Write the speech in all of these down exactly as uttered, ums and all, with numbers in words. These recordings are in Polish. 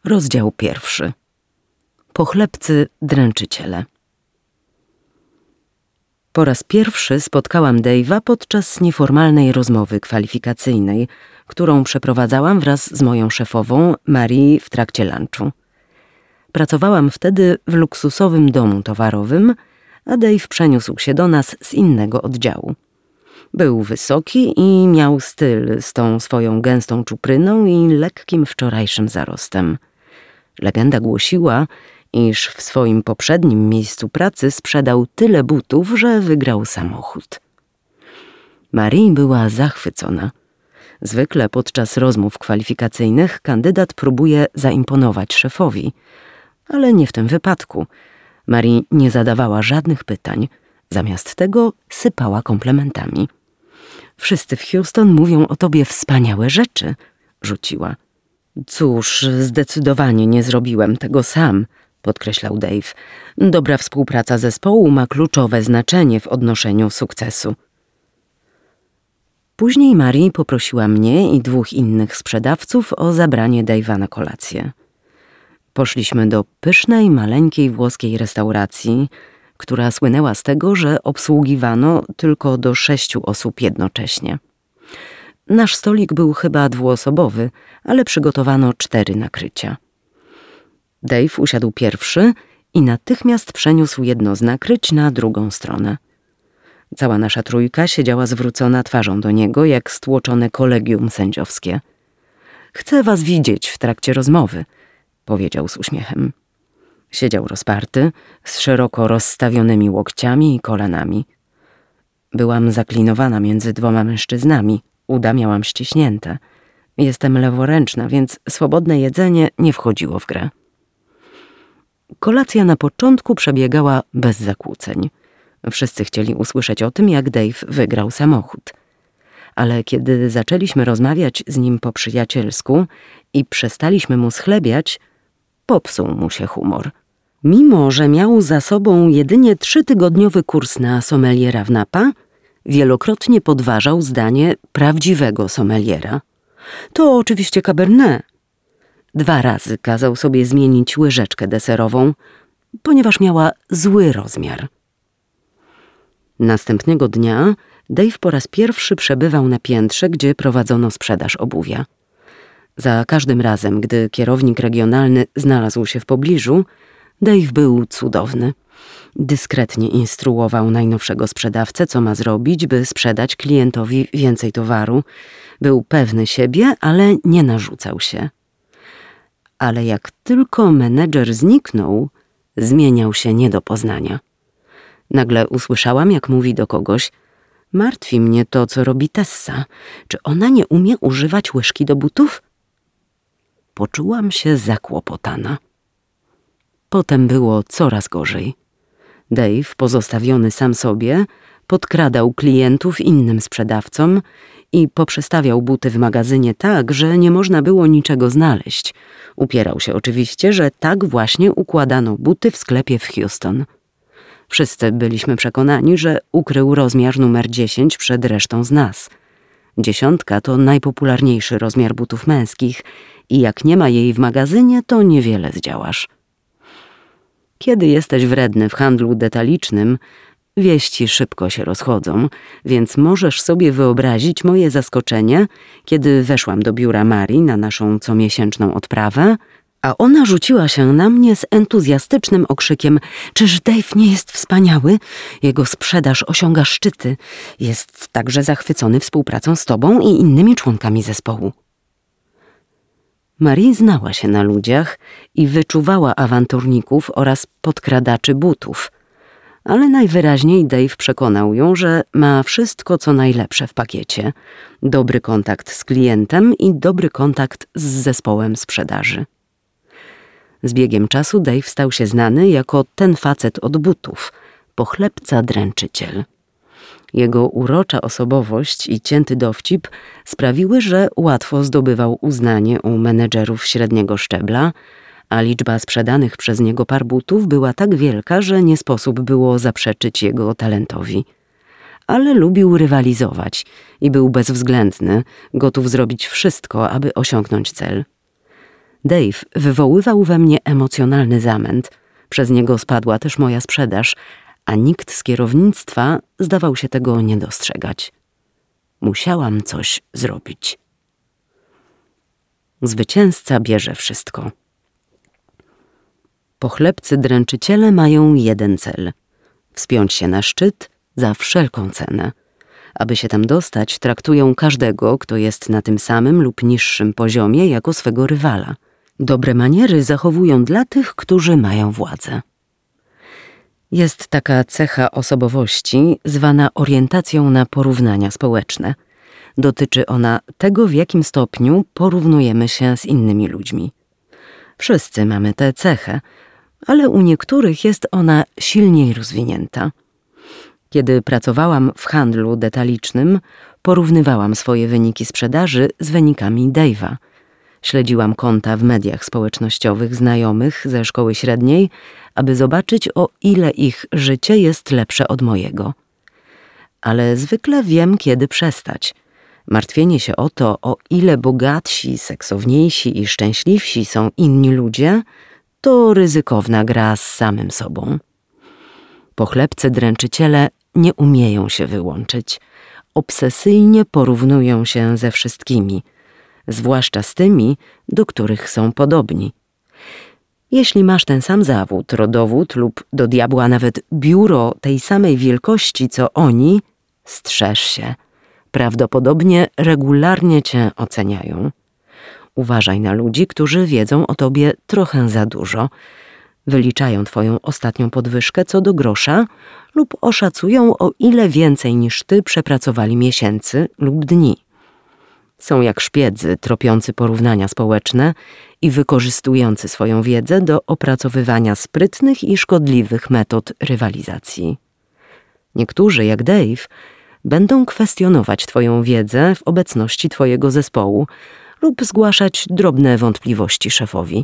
Rozdział pierwszy. Pochlebcy dręczyciele. Po raz pierwszy spotkałam Dave'a podczas nieformalnej rozmowy kwalifikacyjnej, którą przeprowadzałam wraz z moją szefową Marie w trakcie lunchu. Pracowałam wtedy w luksusowym domu towarowym, a Dave przeniósł się do nas z innego oddziału. Był wysoki i miał styl z tą swoją gęstą czupryną i lekkim wczorajszym zarostem. Legenda głosiła, iż w swoim poprzednim miejscu pracy sprzedał tyle butów, że wygrał samochód. Marie była zachwycona. Zwykle podczas rozmów kwalifikacyjnych kandydat próbuje zaimponować szefowi, ale nie w tym wypadku. Marie nie zadawała żadnych pytań, zamiast tego sypała komplementami. Wszyscy w Houston mówią o tobie wspaniałe rzeczy, rzuciła. Cóż, zdecydowanie nie zrobiłem tego sam, podkreślał Dave. Dobra współpraca zespołu ma kluczowe znaczenie w odnoszeniu sukcesu. Później Marie poprosiła mnie i dwóch innych sprzedawców o zabranie Dave'a na kolację. Poszliśmy do pysznej, maleńkiej włoskiej restauracji, która słynęła z tego, że obsługiwano tylko do sześciu osób jednocześnie. Nasz stolik był chyba dwuosobowy, ale przygotowano cztery nakrycia. Dave usiadł pierwszy i natychmiast przeniósł jedno z nakryć na drugą stronę. Cała nasza trójka siedziała zwrócona twarzą do niego, jak stłoczone kolegium sędziowskie. Chcę was widzieć w trakcie rozmowy, powiedział z uśmiechem. Siedział rozparty, z szeroko rozstawionymi łokciami i kolanami. Byłam zaklinowana między dwoma mężczyznami, uda miałam ściśnięte. Jestem leworęczna, więc swobodne jedzenie nie wchodziło w grę. Kolacja na początku przebiegała bez zakłóceń. Wszyscy chcieli usłyszeć o tym, jak Dave wygrał samochód. Ale kiedy zaczęliśmy rozmawiać z nim po przyjacielsku i przestaliśmy mu schlebiać, popsuł mu się humor. Mimo że miał za sobą jedynie trzytygodniowy kurs na sommeliera w Napa, wielokrotnie podważał zdanie prawdziwego sommeliera. To oczywiście Cabernet. Dwa razy kazał sobie zmienić łyżeczkę deserową, ponieważ miała zły rozmiar. Następnego dnia Dave po raz pierwszy przebywał na piętrze, gdzie prowadzono sprzedaż obuwia. Za każdym razem, gdy kierownik regionalny znalazł się w pobliżu, Dave był cudowny. Dyskretnie instruował najnowszego sprzedawcę, co ma zrobić, by sprzedać klientowi więcej towaru. Był pewny siebie, ale nie narzucał się. Ale jak tylko menedżer zniknął, zmieniał się nie do poznania. Nagle usłyszałam, jak mówi do kogoś: martwi mnie to, co robi Tessa. Czy ona nie umie używać łyżki do butów? Poczułam się zakłopotana. Potem było coraz gorzej. Dave, pozostawiony sam sobie, podkradał klientów innym sprzedawcom i poprzestawiał buty w magazynie tak, że nie można było niczego znaleźć. Upierał się oczywiście, że tak właśnie układano buty w sklepie w Houston. Wszyscy byliśmy przekonani, że ukrył rozmiar numer dziesięć przed resztą z nas. Dziesiątka to najpopularniejszy rozmiar butów męskich i jak nie ma jej w magazynie, to niewiele zdziałasz. Kiedy jesteś wredny w handlu detalicznym, wieści szybko się rozchodzą, więc możesz sobie wyobrazić moje zaskoczenie, kiedy weszłam do biura Marii na naszą comiesięczną odprawę, a ona rzuciła się na mnie z entuzjastycznym okrzykiem: czyż Dave nie jest wspaniały? Jego sprzedaż osiąga szczyty. Jest także zachwycony współpracą z tobą i innymi członkami zespołu. Marie znała się na ludziach i wyczuwała awanturników oraz podkradaczy butów, ale najwyraźniej Dave przekonał ją, że ma wszystko, co najlepsze w pakiecie. Dobry kontakt z klientem i dobry kontakt z zespołem sprzedaży. Z biegiem czasu Dave stał się znany jako ten facet od butów, pochlebca dręczyciel. Jego urocza osobowość i cięty dowcip sprawiły, że łatwo zdobywał uznanie u menedżerów średniego szczebla, a liczba sprzedanych przez niego par butów była tak wielka, że nie sposób było zaprzeczyć jego talentowi. Ale lubił rywalizować i był bezwzględny, gotów zrobić wszystko, aby osiągnąć cel. Dave wywoływał we mnie emocjonalny zamęt. Przez niego spadła też moja sprzedaż, a nikt z kierownictwa zdawał się tego nie dostrzegać. Musiałam coś zrobić. Zwycięzca bierze wszystko. Pochlebcy dręczyciele mają jeden cel – wspiąć się na szczyt za wszelką cenę. Aby się tam dostać, traktują każdego, kto jest na tym samym lub niższym poziomie, jako swego rywala. Dobre maniery zachowują dla tych, którzy mają władzę. Jest taka cecha osobowości zwana orientacją na porównania społeczne. Dotyczy ona tego, w jakim stopniu porównujemy się z innymi ludźmi. Wszyscy mamy tę cechę, ale u niektórych jest ona silniej rozwinięta. Kiedy pracowałam w handlu detalicznym, porównywałam swoje wyniki sprzedaży z wynikami Dave'a. Śledziłam konta w mediach społecznościowych znajomych ze szkoły średniej, aby zobaczyć, o ile ich życie jest lepsze od mojego. Ale zwykle wiem, kiedy przestać. Martwienie się o to, o ile bogatsi, seksowniejsi i szczęśliwsi są inni ludzie, to ryzykowna gra z samym sobą. Pochlebcy dręczyciele nie umieją się wyłączyć. Obsesyjnie porównują się ze wszystkimi, zwłaszcza z tymi, do których są podobni. Jeśli masz ten sam zawód, rodowód lub do diabła nawet biuro tej samej wielkości co oni, strzeż się. Prawdopodobnie regularnie cię oceniają. Uważaj na ludzi, którzy wiedzą o tobie trochę za dużo. Wyliczają twoją ostatnią podwyżkę co do grosza lub oszacują, o ile więcej niż ty przepracowali miesięcy lub dni. Są jak szpiedzy tropiący porównania społeczne i wykorzystujący swoją wiedzę do opracowywania sprytnych i szkodliwych metod rywalizacji. Niektórzy, jak Dave, będą kwestionować twoją wiedzę w obecności twojego zespołu lub zgłaszać drobne wątpliwości szefowi.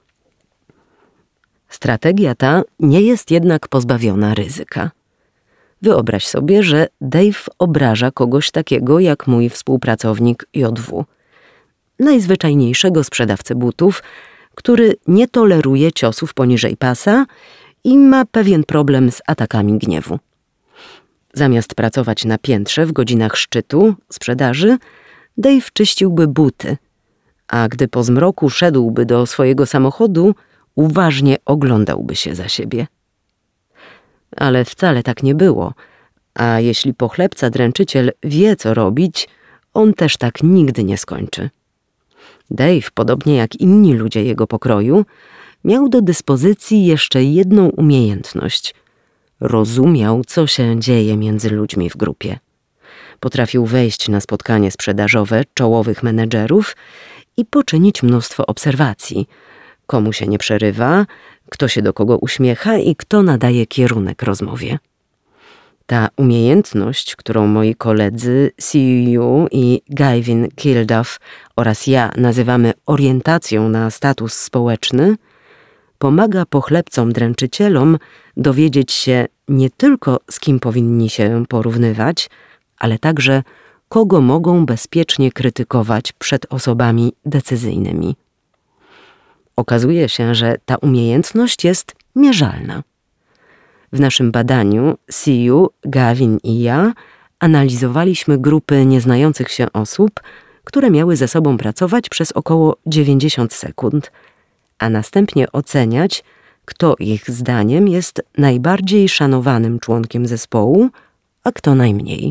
Strategia ta nie jest jednak pozbawiona ryzyka. Wyobraź sobie, że Dave obraża kogoś takiego jak mój współpracownik J W, najzwyczajniejszego sprzedawcę butów, który nie toleruje ciosów poniżej pasa i ma pewien problem z atakami gniewu. Zamiast pracować na piętrze w godzinach szczytu sprzedaży, Dave czyściłby buty, a gdy po zmroku szedłby do swojego samochodu, uważnie oglądałby się za siebie. Ale wcale tak nie było, a jeśli pochlebca dręczyciel wie, co robić, on też tak nigdy nie skończy. Dave, podobnie jak inni ludzie jego pokroju, miał do dyspozycji jeszcze jedną umiejętność. Rozumiał, co się dzieje między ludźmi w grupie. Potrafił wejść na spotkanie sprzedażowe czołowych menedżerów i poczynić mnóstwo obserwacji. Komu się nie przerywa, kto się do kogo uśmiecha i kto nadaje kierunek rozmowie. Ta umiejętność, którą moi koledzy C U i Gavin Kilduff oraz ja nazywamy orientacją na status społeczny, pomaga pochlebcom dręczycielom dowiedzieć się nie tylko, z kim powinni się porównywać, ale także kogo mogą bezpiecznie krytykować przed osobami decyzyjnymi. Okazuje się, że ta umiejętność jest mierzalna. W naszym badaniu C U, Gavin i ja analizowaliśmy grupy nieznających się osób, które miały ze sobą pracować przez około dziewięćdziesiąt sekund, a następnie oceniać, kto ich zdaniem jest najbardziej szanowanym członkiem zespołu, a kto najmniej.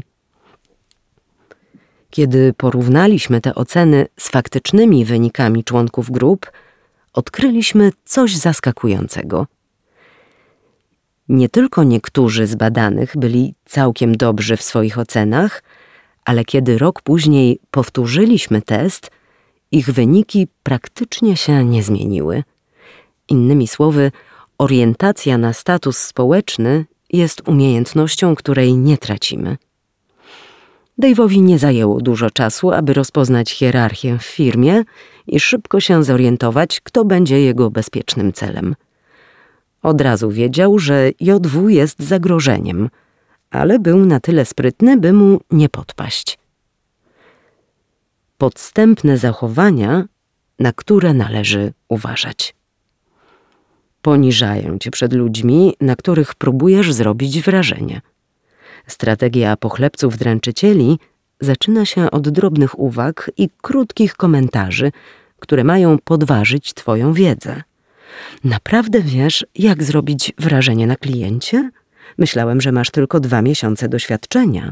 Kiedy porównaliśmy te oceny z faktycznymi wynikami członków grup, odkryliśmy coś zaskakującego. Nie tylko niektórzy z badanych byli całkiem dobrzy w swoich ocenach, ale kiedy rok później powtórzyliśmy test, ich wyniki praktycznie się nie zmieniły. Innymi słowy, orientacja na status społeczny jest umiejętnością, której nie tracimy. Dave'owi nie zajęło dużo czasu, aby rozpoznać hierarchię w firmie i szybko się zorientować, kto będzie jego bezpiecznym celem. Od razu wiedział, że J W jest zagrożeniem, ale był na tyle sprytny, by mu nie podpaść. Podstępne zachowania na które należy uważać. Poniżają cię przed ludźmi, na których próbujesz zrobić wrażenie. Strategia pochlebców dręczycieli zaczyna się od drobnych uwag i krótkich komentarzy, które mają podważyć twoją wiedzę. Naprawdę wiesz, jak zrobić wrażenie na kliencie? Myślałem, że masz tylko dwa miesiące doświadczenia.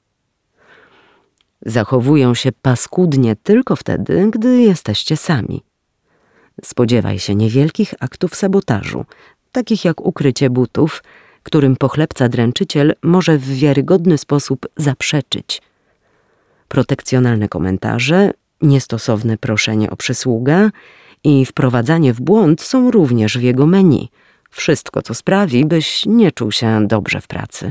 Zachowują się paskudnie tylko wtedy, gdy jesteście sami. Spodziewaj się niewielkich aktów sabotażu, takich jak ukrycie butów, którym pochlebca dręczyciel może w wiarygodny sposób zaprzeczyć. Protekcjonalne komentarze, niestosowne proszenie o przysługę i wprowadzanie w błąd są również w jego menu. Wszystko, co sprawi, byś nie czuł się dobrze w pracy.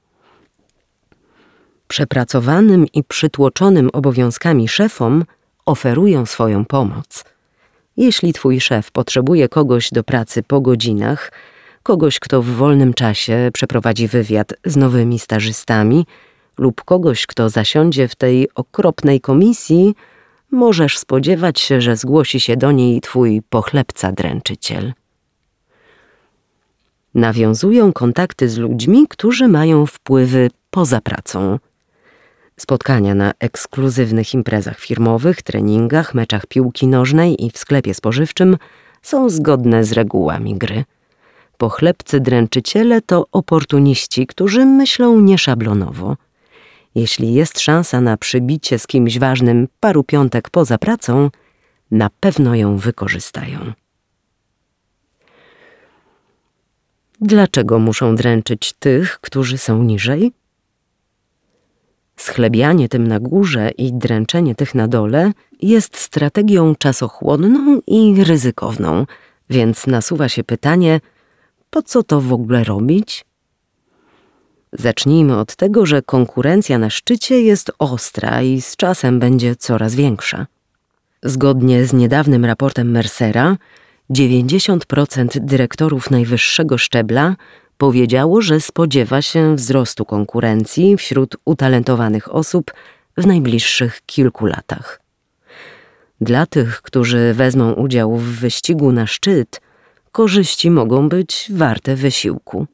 Przepracowanym i przytłoczonym obowiązkami szefom oferują swoją pomoc. Jeśli twój szef potrzebuje kogoś do pracy po godzinach, kogoś, kto w wolnym czasie przeprowadzi wywiad z nowymi stażystami lub kogoś, kto zasiądzie w tej okropnej komisji, możesz spodziewać się, że zgłosi się do niej twój pochlebca dręczyciel. Nawiązują kontakty z ludźmi, którzy mają wpływy poza pracą. Spotkania na ekskluzywnych imprezach firmowych, treningach, meczach piłki nożnej i w sklepie spożywczym są zgodne z regułami gry. Pochlebcy dręczyciele to oportuniści, którzy myślą nieszablonowo. Jeśli jest szansa na przybicie z kimś ważnym paru piątek poza pracą, na pewno ją wykorzystają. Dlaczego muszą dręczyć tych, którzy są niżej? Schlebianie tym na górze i dręczenie tych na dole jest strategią czasochłonną i ryzykowną, więc nasuwa się pytanie, po co to w ogóle robić? Zacznijmy od tego, że konkurencja na szczycie jest ostra i z czasem będzie coraz większa. Zgodnie z niedawnym raportem Mercera, dziewięćdziesiąt procent dyrektorów najwyższego szczebla powiedziało, że spodziewa się wzrostu konkurencji wśród utalentowanych osób w najbliższych kilku latach. Dla tych, którzy wezmą udział w wyścigu na szczyt, korzyści mogą być warte wysiłku.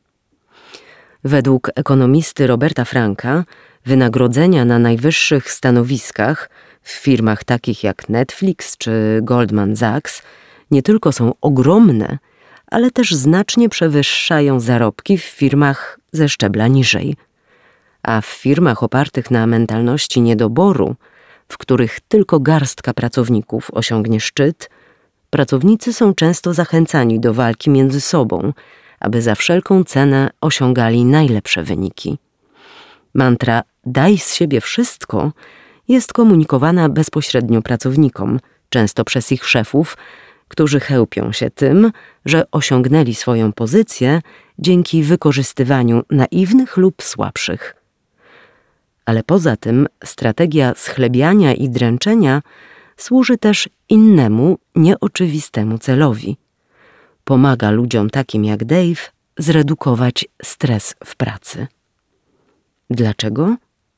Według ekonomisty Roberta Franka wynagrodzenia na najwyższych stanowiskach w firmach takich jak Netflix czy Goldman Sachs nie tylko są ogromne, ale też znacznie przewyższają zarobki w firmach ze szczebla niżej. A w firmach opartych na mentalności niedoboru, w których tylko garstka pracowników osiągnie szczyt, pracownicy są często zachęcani do walki między sobą, aby za wszelką cenę osiągali najlepsze wyniki. Mantra „daj z siebie wszystko” jest komunikowana bezpośrednio pracownikom, często przez ich szefów, którzy chełpią się tym, że osiągnęli swoją pozycję dzięki wykorzystywaniu naiwnych lub słabszych. Ale poza tym strategia schlebiania i dręczenia służy też innemu, nieoczywistemu celowi. Pomaga ludziom takim jak Dave zredukować stres w pracy. Dlaczego?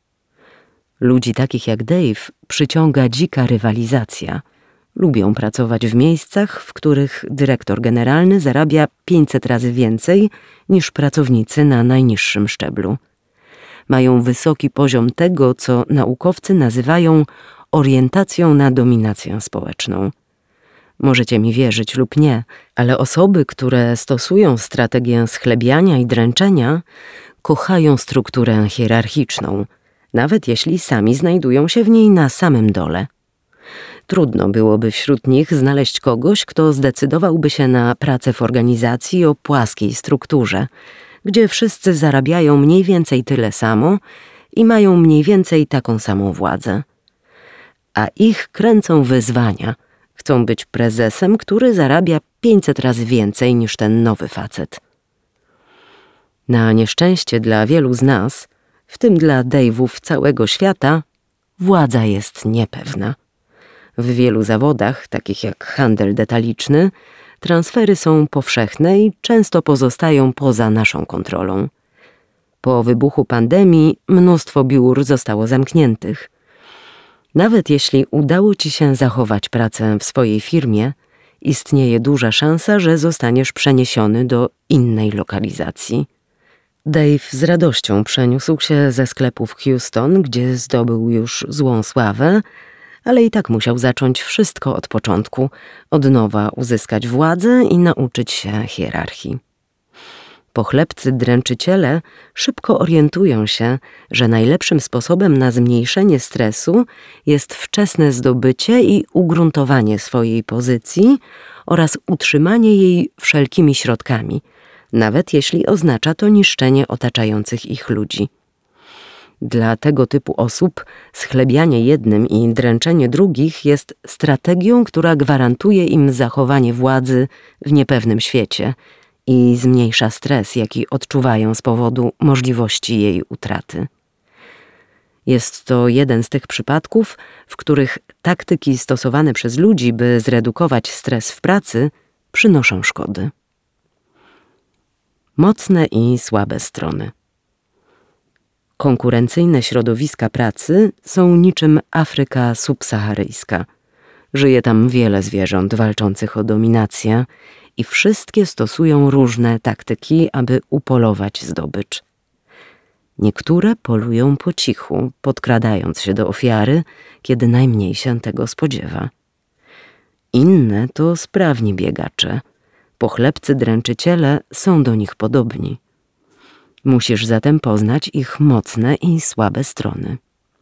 Ludzi takich jak Dave przyciąga dzika rywalizacja. Lubią pracować w miejscach, w których dyrektor generalny zarabia pięćset razy więcej niż pracownicy na najniższym szczeblu. Mają wysoki poziom tego, co naukowcy nazywają orientacją na dominację społeczną. Możecie mi wierzyć lub nie, ale osoby, które stosują strategię schlebiania i dręczenia, kochają strukturę hierarchiczną, nawet jeśli sami znajdują się w niej na samym dole. Trudno byłoby wśród nich znaleźć kogoś, kto zdecydowałby się na pracę w organizacji o płaskiej strukturze, gdzie wszyscy zarabiają mniej więcej tyle samo i mają mniej więcej taką samą władzę. A ich kręcą wyzwania. Chcą być prezesem, który zarabia pięćset razy więcej niż ten nowy facet. Na nieszczęście dla wielu z nas, w tym dla Dave'ów całego świata, władza jest niepewna. W wielu zawodach, takich jak handel detaliczny, transfery są powszechne i często pozostają poza naszą kontrolą. Po wybuchu pandemii mnóstwo biur zostało zamkniętych. Nawet jeśli udało ci się zachować pracę w swojej firmie, istnieje duża szansa, że zostaniesz przeniesiony do innej lokalizacji. Dave z radością przeniósł się ze sklepu w Houston, gdzie zdobył już złą sławę, ale i tak musiał zacząć wszystko od początku, od nowa uzyskać władzę i nauczyć się hierarchii. Pochlebcy dręczyciele szybko orientują się, że najlepszym sposobem na zmniejszenie stresu jest wczesne zdobycie i ugruntowanie swojej pozycji oraz utrzymanie jej wszelkimi środkami, nawet jeśli oznacza to niszczenie otaczających ich ludzi. Dla tego typu osób schlebianie jednym i dręczenie drugich jest strategią, która gwarantuje im zachowanie władzy w niepewnym świecie i zmniejsza stres, jaki odczuwają z powodu możliwości jej utraty. Jest to jeden z tych przypadków, w których taktyki stosowane przez ludzi, by zredukować stres w pracy, przynoszą szkody. Mocne i słabe strony. Konkurencyjne środowiska pracy są niczym Afryka subsaharyjska. Żyje tam wiele zwierząt walczących o dominację i wszystkie stosują różne taktyki, aby upolować zdobycz. Niektóre polują po cichu, podkradając się do ofiary, kiedy najmniej się tego spodziewa. Inne to sprawni biegacze. Pochlebcy dręczyciele są do nich podobni. Musisz zatem poznać ich mocne i słabe strony.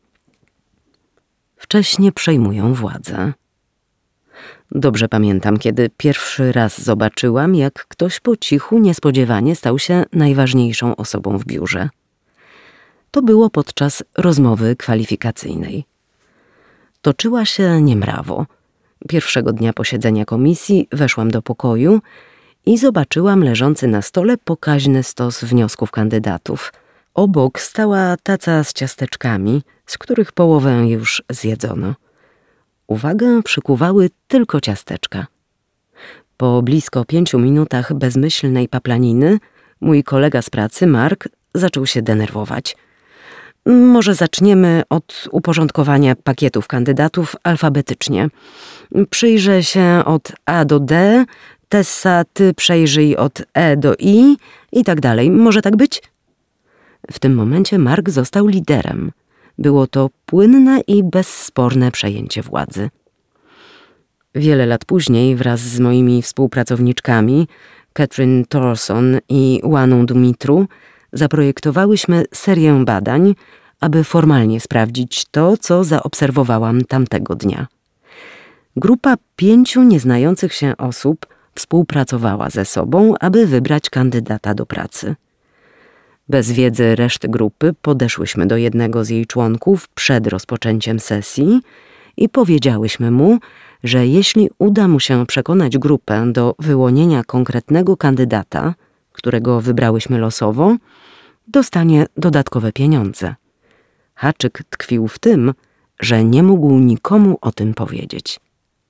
Wcześnie przejmują władzę. Dobrze pamiętam, kiedy pierwszy raz zobaczyłam, jak ktoś po cichu niespodziewanie stał się najważniejszą osobą w biurze. To było podczas rozmowy kwalifikacyjnej. Toczyła się niemrawo. Pierwszego dnia posiedzenia komisji weszłam do pokoju i zobaczyłam leżący na stole pokaźny stos wniosków kandydatów. Obok stała taca z ciasteczkami, z których połowę już zjedzono. Uwagę przykuwały tylko ciasteczka. Po blisko pięciu minutach bezmyślnej paplaniny mój kolega z pracy, Mark, zaczął się denerwować. Może zaczniemy od uporządkowania pakietów kandydatów alfabetycznie. Przyjrzę się od A do D, Tessa, ty przejrzyj od E do I i tak dalej. Może tak być? W tym momencie Mark został liderem. Było to płynne i bezsporne przejęcie władzy. Wiele lat później wraz z moimi współpracowniczkami, Catherine Thorson i Łaną Dumitru, zaprojektowałyśmy serię badań, aby formalnie sprawdzić to, co zaobserwowałam tamtego dnia. Grupa pięciu nieznających się osób współpracowała ze sobą, aby wybrać kandydata do pracy. Bez wiedzy reszty grupy podeszłyśmy do jednego z jej członków przed rozpoczęciem sesji i powiedziałyśmy mu, że jeśli uda mu się przekonać grupę do wyłonienia konkretnego kandydata, którego wybrałyśmy losowo, dostanie dodatkowe pieniądze. Haczyk tkwił w tym, że nie mógł nikomu o tym powiedzieć.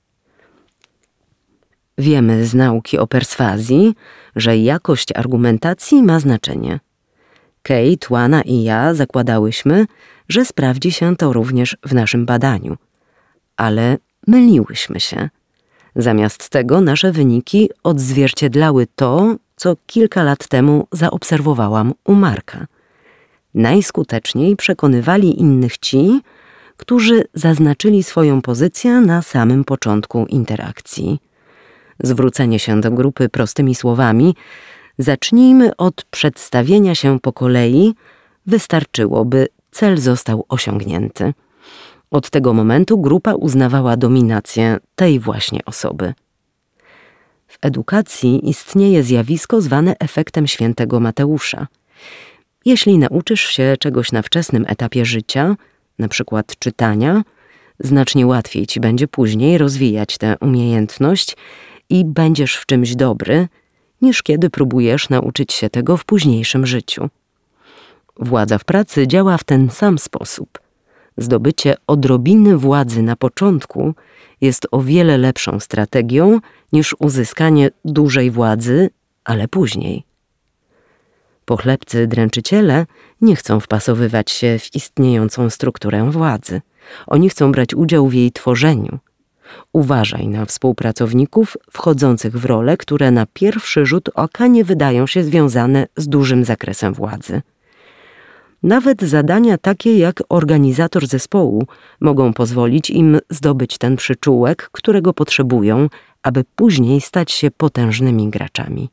Wiemy z nauki o perswazji, że jakość argumentacji ma znaczenie. Kate, Łana i ja zakładałyśmy, że sprawdzi się to również w naszym badaniu. Ale myliłyśmy się. Zamiast tego nasze wyniki odzwierciedlały to, co kilka lat temu zaobserwowałam u Marka. Najskuteczniej przekonywali innych ci, którzy zaznaczyli swoją pozycję na samym początku interakcji. Zwrócenie się do grupy prostymi słowami „zacznijmy od przedstawienia się po kolei” wystarczyło, by cel został osiągnięty. Od tego momentu grupa uznawała dominację tej właśnie osoby. W edukacji istnieje zjawisko zwane efektem świętego Mateusza. Jeśli nauczysz się czegoś na wczesnym etapie życia, na przykład czytania, znacznie łatwiej ci będzie później rozwijać tę umiejętność i będziesz w czymś dobry, niż kiedy próbujesz nauczyć się tego w późniejszym życiu. Władza w pracy działa w ten sam sposób. Zdobycie odrobiny władzy na początku jest o wiele lepszą strategią niż uzyskanie dużej władzy, ale później. Pochlebcy dręczyciele nie chcą wpasowywać się w istniejącą strukturę władzy. Oni chcą brać udział w jej tworzeniu. Uważaj na współpracowników wchodzących w role, które na pierwszy rzut oka nie wydają się związane z dużym zakresem władzy. Nawet zadania takie jak organizator zespołu mogą pozwolić im zdobyć ten przyczółek, którego potrzebują, aby później stać się potężnymi graczami.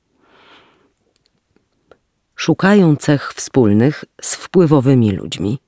Szukają cech wspólnych z wpływowymi ludźmi.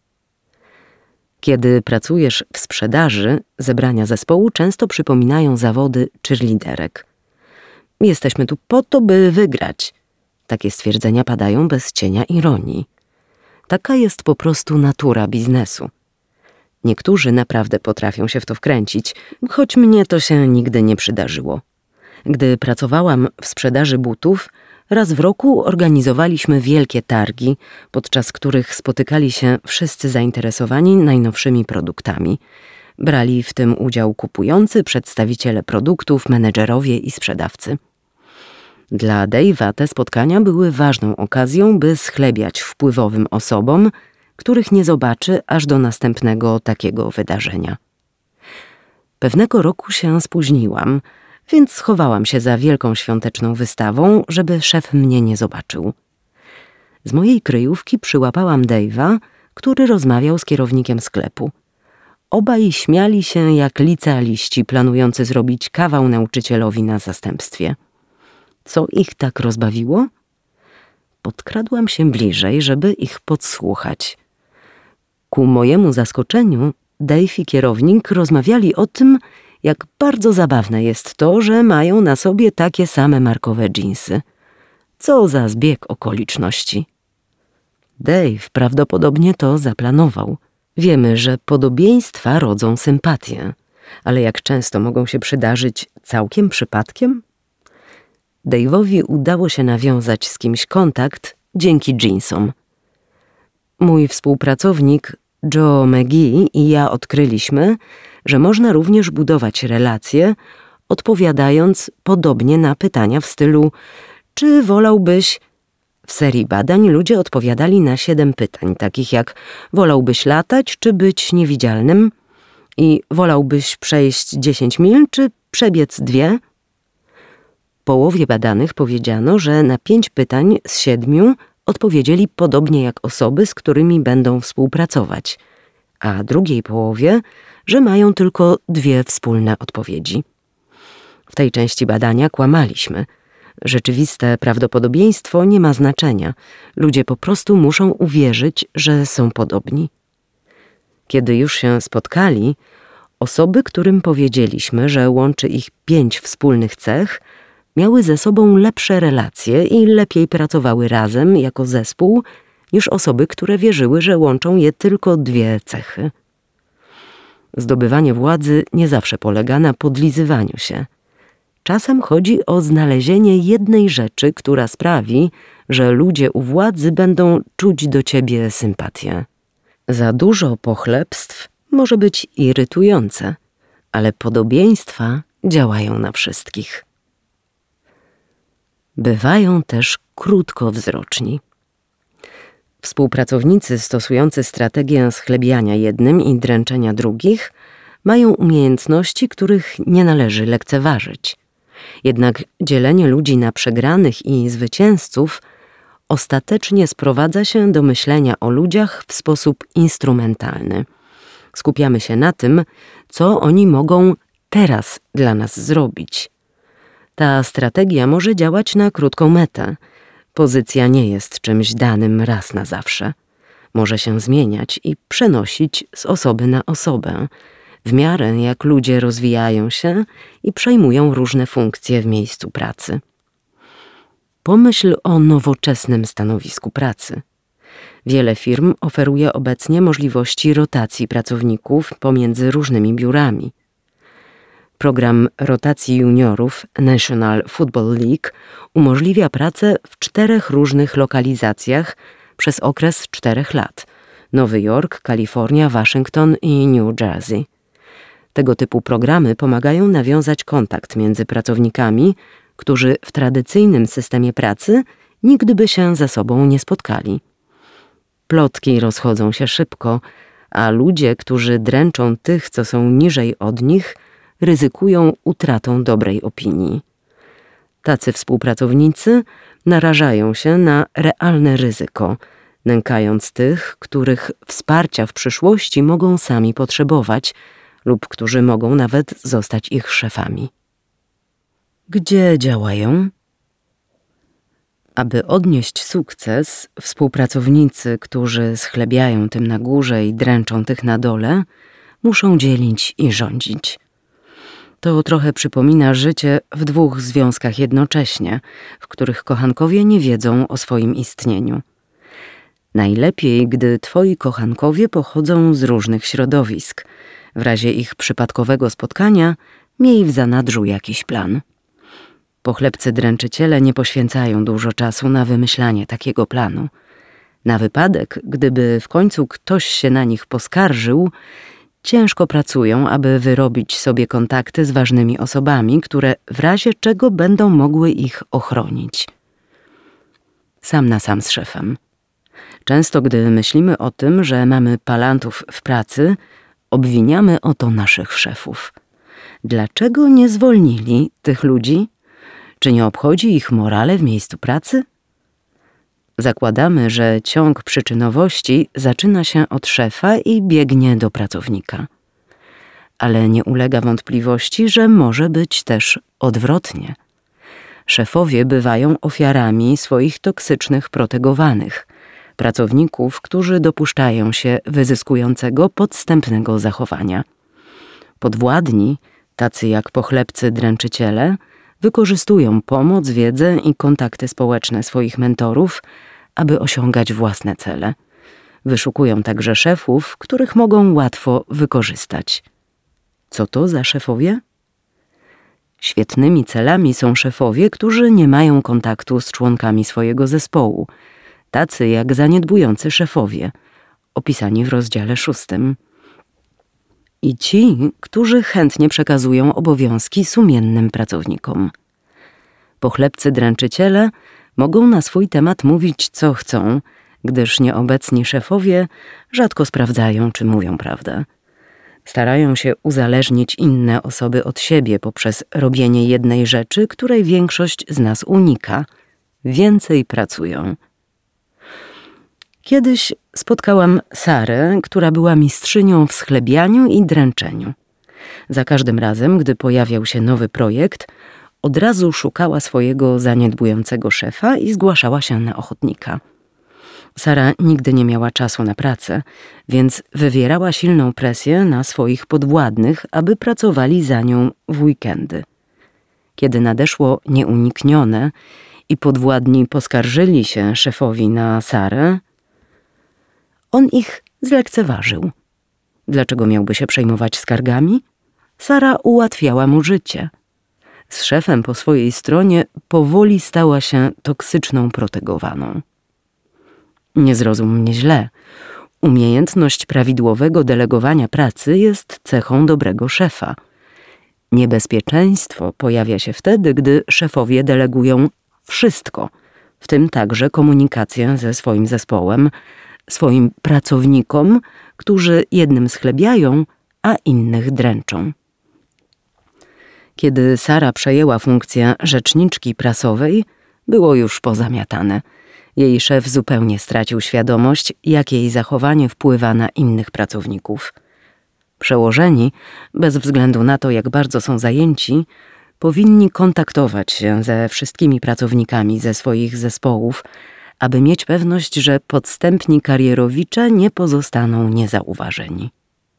Kiedy pracujesz w sprzedaży, zebrania zespołu często przypominają zawody cheerleaderek. Jesteśmy tu po to, by wygrać. Takie stwierdzenia padają bez cienia ironii. Taka jest po prostu natura biznesu. Niektórzy naprawdę potrafią się w to wkręcić, choć mnie to się nigdy nie przydarzyło. Gdy pracowałam w sprzedaży butów, raz w roku organizowaliśmy wielkie targi, podczas których spotykali się wszyscy zainteresowani najnowszymi produktami. Brali w tym udział kupujący, przedstawiciele produktów, menedżerowie i sprzedawcy. Dla Dave'a te spotkania były ważną okazją, by schlebiać wpływowym osobom, których nie zobaczy aż do następnego takiego wydarzenia. Pewnego roku się spóźniłam, więc schowałam się za wielką świąteczną wystawą, żeby szef mnie nie zobaczył. Z mojej kryjówki przyłapałam Dave'a, który rozmawiał z kierownikiem sklepu. Obaj śmiali się jak licealiści planujący zrobić kawał nauczycielowi na zastępstwie. Co ich tak rozbawiło? Podkradłam się bliżej, żeby ich podsłuchać. Ku mojemu zaskoczeniu Dave i kierownik rozmawiali o tym, jak bardzo zabawne jest to, że mają na sobie takie same markowe dżinsy. Co za zbieg okoliczności. Dave prawdopodobnie to zaplanował. Wiemy, że podobieństwa rodzą sympatię, ale jak często mogą się przydarzyć całkiem przypadkiem? Dave'owi udało się nawiązać z kimś kontakt dzięki dżinsom. Mój współpracownik Joe McGee i ja odkryliśmy, że można również budować relacje, odpowiadając podobnie na pytania w stylu: czy wolałbyś... W serii badań ludzie odpowiadali na siedem pytań, takich jak: wolałbyś latać, czy być niewidzialnym? I wolałbyś przejść dziesięć mil, czy przebiec dwie? Połowie badanych powiedziano, że na pięć pytań z siedmiu odpowiedzieli podobnie jak osoby, z którymi będą współpracować, a drugiej połowie, że mają tylko dwie wspólne odpowiedzi. W tej części badania kłamaliśmy. Rzeczywiste prawdopodobieństwo nie ma znaczenia. Ludzie po prostu muszą uwierzyć, że są podobni. Kiedy już się spotkali, osoby, którym powiedzieliśmy, że łączy ich pięć wspólnych cech, miały ze sobą lepsze relacje i lepiej pracowały razem jako zespół niż osoby, które wierzyły, że łączą je tylko dwie cechy. Zdobywanie władzy nie zawsze polega na podlizywaniu się. Czasem chodzi o znalezienie jednej rzeczy, która sprawi, że ludzie u władzy będą czuć do ciebie sympatię. Za dużo pochlebstw może być irytujące, ale podobieństwa działają na wszystkich. Bywają też krótkowzroczni. Współpracownicy stosujący strategię schlebiania jednym i dręczenia drugich mają umiejętności, których nie należy lekceważyć. Jednak dzielenie ludzi na przegranych i zwycięzców ostatecznie sprowadza się do myślenia o ludziach w sposób instrumentalny. Skupiamy się na tym, co oni mogą teraz dla nas zrobić. Ta strategia może działać na krótką metę. Pozycja nie jest czymś danym raz na zawsze. Może się zmieniać i przenosić z osoby na osobę, w miarę jak ludzie rozwijają się i przejmują różne funkcje w miejscu pracy. Pomyśl o nowoczesnym stanowisku pracy. Wiele firm oferuje obecnie możliwości rotacji pracowników pomiędzy różnymi biurami. Program rotacji juniorów National Football League umożliwia pracę w czterech różnych lokalizacjach przez okres czterech lat: Nowy Jork, Kalifornia, Waszyngton i New Jersey. Tego typu programy pomagają nawiązać kontakt między pracownikami, którzy w tradycyjnym systemie pracy nigdy by się ze sobą nie spotkali. Plotki rozchodzą się szybko, a ludzie, którzy dręczą tych, co są niżej od nich, ryzykują utratą dobrej opinii. Tacy współpracownicy narażają się na realne ryzyko, nękając tych, których wsparcia w przyszłości mogą sami potrzebować lub którzy mogą nawet zostać ich szefami. Gdzie działają? Aby odnieść sukces, współpracownicy, którzy schlebiają tym na górze i dręczą tych na dole, muszą dzielić i rządzić. To trochę przypomina życie w dwóch związkach jednocześnie, w których kochankowie nie wiedzą o swoim istnieniu. Najlepiej, gdy twoi kochankowie pochodzą z różnych środowisk. W razie ich przypadkowego spotkania miej w zanadrzu jakiś plan. Pochlebcy dręczyciele nie poświęcają dużo czasu na wymyślanie takiego planu. Na wypadek, gdyby w końcu ktoś się na nich poskarżył, ciężko pracują, aby wyrobić sobie kontakty z ważnymi osobami, które w razie czego będą mogły ich ochronić. Sam na sam z szefem. Często, gdy myślimy o tym, że mamy palantów w pracy, obwiniamy o to naszych szefów. Dlaczego nie zwolnili tych ludzi? Czy nie obchodzi ich morale w miejscu pracy? Zakładamy, że ciąg przyczynowości zaczyna się od szefa i biegnie do pracownika. Ale nie ulega wątpliwości, że może być też odwrotnie. Szefowie bywają ofiarami swoich toksycznych protegowanych, pracowników, którzy dopuszczają się wyzyskującego podstępnego zachowania. Podwładni, tacy jak pochlebcy dręczyciele, wykorzystują pomoc, wiedzę i kontakty społeczne swoich mentorów, aby osiągać własne cele. Wyszukują także szefów, których mogą łatwo wykorzystać. Co to za szefowie? Świetnymi celami są szefowie, którzy nie mają kontaktu z członkami swojego zespołu, tacy jak zaniedbujący szefowie, opisani w rozdziale szóstym. I ci, którzy chętnie przekazują obowiązki sumiennym pracownikom. Pochlebcy dręczyciele mogą na swój temat mówić co chcą, gdyż nieobecni szefowie rzadko sprawdzają, czy mówią prawdę. Starają się uzależnić inne osoby od siebie poprzez robienie jednej rzeczy, której większość z nas unika. Więcej pracują. Kiedyś spotkałam Sarę, która była mistrzynią w schlebianiu i dręczeniu. Za każdym razem, gdy pojawiał się nowy projekt, od razu szukała swojego zaniedbującego szefa i zgłaszała się na ochotnika. Sara nigdy nie miała czasu na pracę, więc wywierała silną presję na swoich podwładnych, aby pracowali za nią w weekendy. Kiedy nadeszło nieuniknione i podwładni poskarżyli się szefowi na Sarę, on ich zlekceważył. Dlaczego miałby się przejmować skargami? Sara ułatwiała mu życie. Z szefem po swojej stronie powoli stała się toksyczną protegowaną. Nie zrozum mnie źle. Umiejętność prawidłowego delegowania pracy jest cechą dobrego szefa. Niebezpieczeństwo pojawia się wtedy, gdy szefowie delegują wszystko, w tym także komunikację ze swoim zespołem, swoim pracownikom, którzy jednym schlebiają, a innych dręczą. Kiedy Sara przejęła funkcję rzeczniczki prasowej, było już pozamiatane. Jej szef zupełnie stracił świadomość, jak jej zachowanie wpływa na innych pracowników. Przełożeni, bez względu na to, jak bardzo są zajęci, powinni kontaktować się ze wszystkimi pracownikami ze swoich zespołów, aby mieć pewność, że podstępni karierowicze nie pozostaną niezauważeni.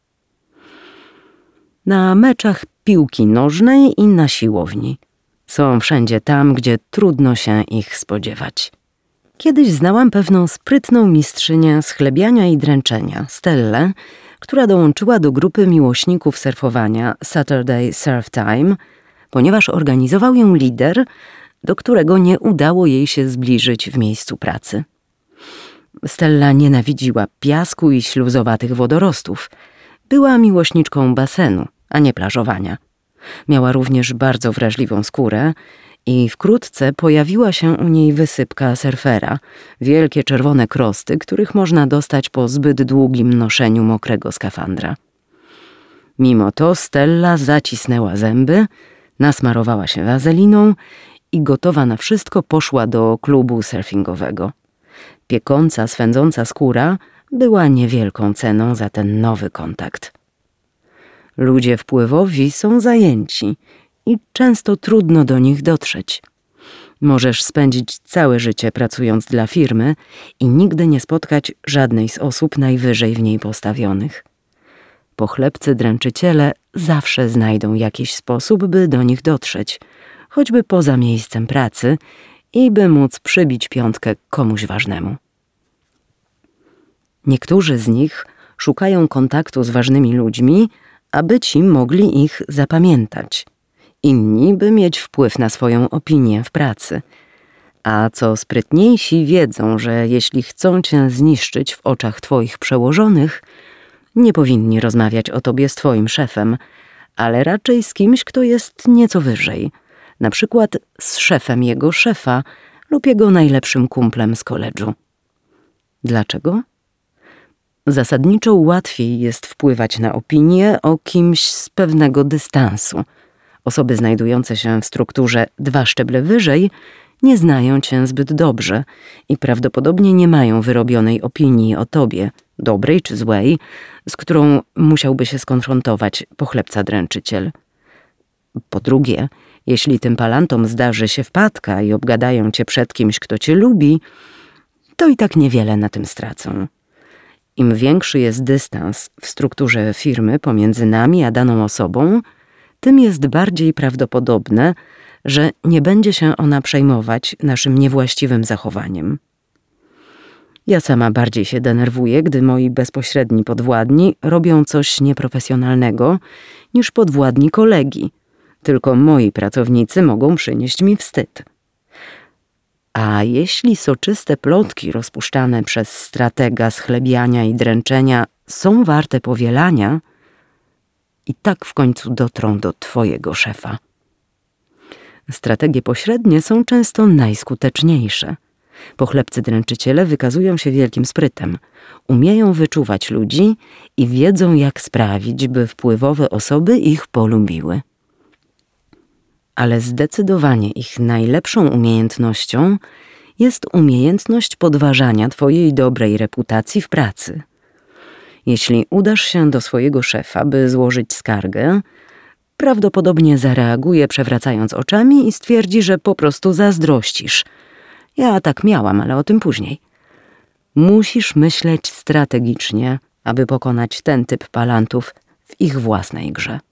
Na meczach piłki nożnej i na siłowni. Są wszędzie tam, gdzie trudno się ich spodziewać. Kiedyś znałam pewną sprytną mistrzynię schlebiania i dręczenia, Stellę, która dołączyła do grupy miłośników surfowania Saturday Surf Time, ponieważ organizował ją lider, do którego nie udało jej się zbliżyć w miejscu pracy. Stella nienawidziła piasku i śluzowatych wodorostów. Była miłośniczką basenu, a nie plażowania. Miała również bardzo wrażliwą skórę I wkrótce pojawiła się u niej wysypka surfera, wielkie czerwone krosty, których można dostać po zbyt długim noszeniu mokrego skafandra. Mimo to Stella zacisnęła zęby, nasmarowała się wazeliną i gotowa na wszystko poszła do klubu surfingowego. Piekąca, swędząca skóra była niewielką ceną za ten nowy kontakt. Ludzie wpływowi są zajęci i często trudno do nich dotrzeć. Możesz spędzić całe życie pracując dla firmy i nigdy nie spotkać żadnej z osób najwyżej w niej postawionych. Pochlebcy dręczyciele zawsze znajdą jakiś sposób, by do nich dotrzeć, choćby poza miejscem pracy i by móc przybić piątkę komuś ważnemu. Niektórzy z nich szukają kontaktu z ważnymi ludźmi, aby ci mogli ich zapamiętać. Inni, by mieć wpływ na swoją opinię w pracy. A co sprytniejsi wiedzą, że jeśli chcą cię zniszczyć w oczach twoich przełożonych, nie powinni rozmawiać o tobie z twoim szefem, ale raczej z kimś, kto jest nieco wyżej, na przykład z szefem jego szefa lub jego najlepszym kumplem z koledżu. Dlaczego? Zasadniczo łatwiej jest wpływać na opinię o kimś z pewnego dystansu. Osoby znajdujące się w strukturze dwa szczeble wyżej nie znają cię zbyt dobrze i prawdopodobnie nie mają wyrobionej opinii o tobie, dobrej czy złej, z którą musiałby się skonfrontować pochlebca dręczyciel. Po drugie, jeśli tym palantom zdarzy się wpadka i obgadają cię przed kimś, kto cię lubi, to i tak niewiele na tym stracą. Im większy jest dystans w strukturze firmy pomiędzy nami a daną osobą, tym jest bardziej prawdopodobne, że nie będzie się ona przejmować naszym niewłaściwym zachowaniem. Ja sama bardziej się denerwuję, gdy moi bezpośredni podwładni robią coś nieprofesjonalnego niż podwładni kolegi. Tylko moi pracownicy mogą przynieść mi wstyd. A jeśli soczyste plotki rozpuszczane przez stratega schlebiania i dręczenia są warte powielania, i tak w końcu dotrą do twojego szefa. Strategie pośrednie są często najskuteczniejsze. Pochlebcy dręczyciele wykazują się wielkim sprytem, umieją wyczuwać ludzi i wiedzą, jak sprawić, by wpływowe osoby ich polubiły. Ale zdecydowanie ich najlepszą umiejętnością jest umiejętność podważania twojej dobrej reputacji w pracy. Jeśli udasz się do swojego szefa, by złożyć skargę, prawdopodobnie zareaguje przewracając oczami i stwierdzi, że po prostu zazdrościsz. Ja tak miałam, ale o tym później. Musisz myśleć strategicznie, aby pokonać ten typ palantów w ich własnej grze.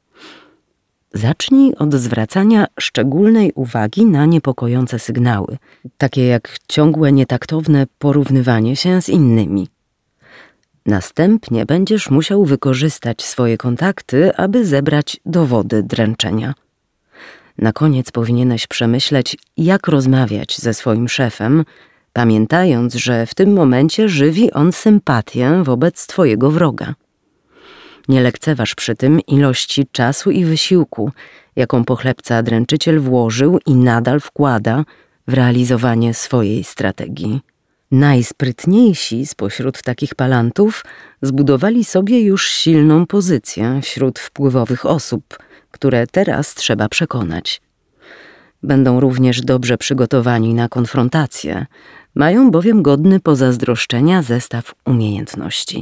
Zacznij od zwracania szczególnej uwagi na niepokojące sygnały, takie jak ciągłe nietaktowne porównywanie się z innymi. Następnie będziesz musiał wykorzystać swoje kontakty, aby zebrać dowody dręczenia. Na koniec powinieneś przemyśleć, jak rozmawiać ze swoim szefem, pamiętając, że w tym momencie żywi on sympatię wobec twojego wroga. Nie lekceważ przy tym ilości czasu i wysiłku, jaką pochlebca dręczyciel włożył i nadal wkłada w realizowanie swojej strategii. Najsprytniejsi spośród takich palantów zbudowali sobie już silną pozycję wśród wpływowych osób, które teraz trzeba przekonać. Będą również dobrze przygotowani na konfrontację, mają bowiem godny pozazdroszczenia zestaw umiejętności.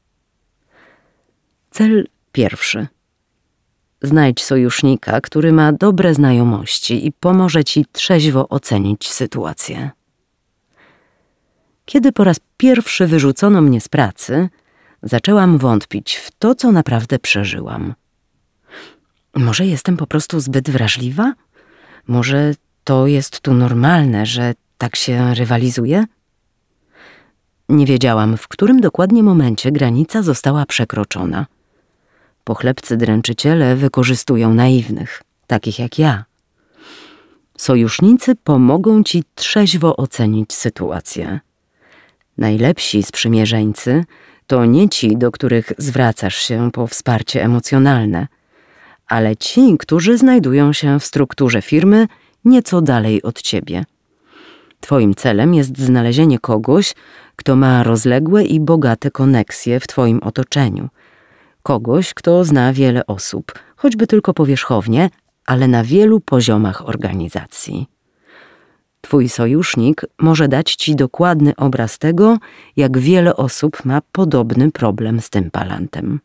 Cel pierwszy. Znajdź sojusznika, który ma dobre znajomości i pomoże ci trzeźwo ocenić sytuację. Kiedy po raz pierwszy wyrzucono mnie z pracy, zaczęłam wątpić w to, co naprawdę przeżyłam. Może jestem po prostu zbyt wrażliwa? Może to jest tu normalne, że tak się rywalizuje? Nie wiedziałam, w którym dokładnie momencie granica została przekroczona. Pochlebcy dręczyciele wykorzystują naiwnych, takich jak ja. Sojusznicy pomogą ci trzeźwo ocenić sytuację. Najlepsi sprzymierzeńcy to nie ci, do których zwracasz się po wsparcie emocjonalne, ale ci, którzy znajdują się w strukturze firmy nieco dalej od ciebie. Twoim celem jest znalezienie kogoś, kto ma rozległe i bogate koneksje w twoim otoczeniu. Kogoś, kto zna wiele osób, choćby tylko powierzchownie, ale na wielu poziomach organizacji. Twój sojusznik może dać ci dokładny obraz tego, jak wiele osób ma podobny problem z tym palantem.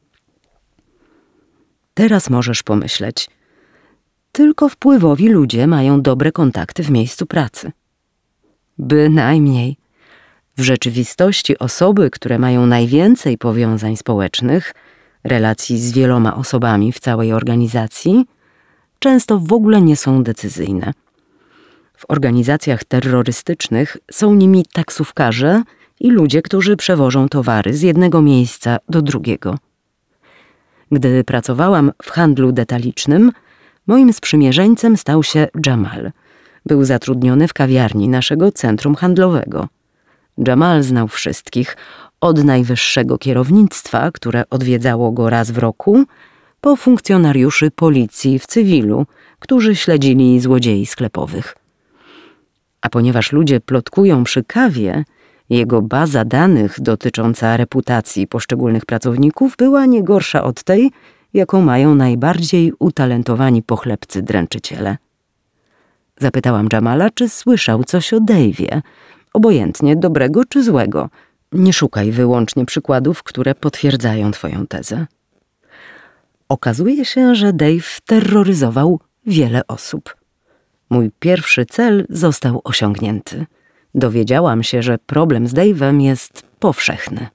Teraz możesz pomyśleć, tylko wpływowi ludzie mają dobre kontakty w miejscu pracy. Bynajmniej. W rzeczywistości osoby, które mają najwięcej powiązań społecznych, relacji z wieloma osobami w całej organizacji, często w ogóle nie są decyzyjne. W organizacjach terrorystycznych są nimi taksówkarze i ludzie, którzy przewożą towary z jednego miejsca do drugiego. Gdy pracowałam w handlu detalicznym, moim sprzymierzeńcem stał się Jamal. Był zatrudniony w kawiarni naszego centrum handlowego. Jamal znał wszystkich, od najwyższego kierownictwa, które odwiedzało go raz w roku, po funkcjonariuszy policji w cywilu, którzy śledzili złodziei sklepowych. A ponieważ ludzie plotkują przy kawie, jego baza danych dotycząca reputacji poszczególnych pracowników była nie gorsza od tej, jaką mają najbardziej utalentowani pochlebcy dręczyciele. Zapytałam Jamala, czy słyszał coś o Dave'ie, obojętnie dobrego czy złego. Nie szukaj wyłącznie przykładów, które potwierdzają twoją tezę. Okazuje się, że Dave terroryzował wiele osób. Mój pierwszy cel został osiągnięty. Dowiedziałam się, że problem z Dave'em jest powszechny.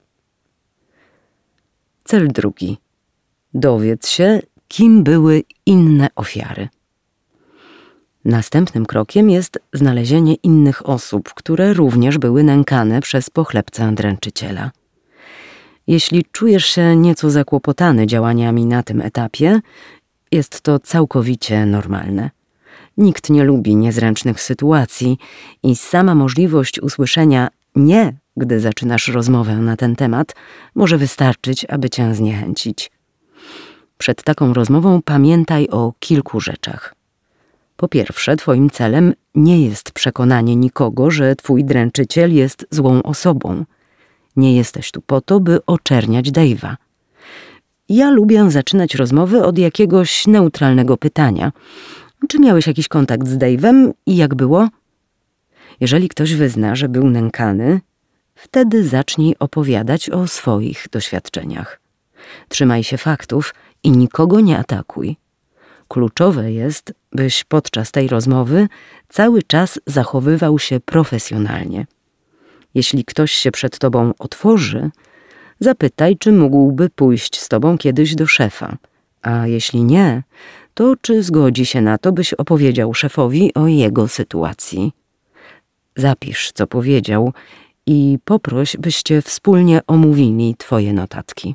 Cel drugi. Dowiedz się, kim były inne ofiary. Następnym krokiem jest znalezienie innych osób, które również były nękane przez pochlebcę dręczyciela. Jeśli czujesz się nieco zakłopotany działaniami na tym etapie, jest to całkowicie normalne. Nikt nie lubi niezręcznych sytuacji i sama możliwość usłyszenia nie, gdy zaczynasz rozmowę na ten temat, może wystarczyć, aby cię zniechęcić. Przed taką rozmową pamiętaj o kilku rzeczach. Po pierwsze, twoim celem nie jest przekonanie nikogo, że twój dręczyciel jest złą osobą. Nie jesteś tu po to, by oczerniać Dave'a. Ja lubię zaczynać rozmowy od jakiegoś neutralnego pytania. Czy miałeś jakiś kontakt z Dave'em i jak było? Jeżeli ktoś wyzna, że był nękany, wtedy zacznij opowiadać o swoich doświadczeniach. Trzymaj się faktów i nikogo nie atakuj. Kluczowe jest, byś podczas tej rozmowy cały czas zachowywał się profesjonalnie. Jeśli ktoś się przed tobą otworzy, zapytaj, czy mógłby pójść z tobą kiedyś do szefa, a jeśli nie, to czy zgodzi się na to, byś opowiedział szefowi o jego sytuacji. Zapisz, co powiedział i poproś, byście wspólnie omówili twoje notatki.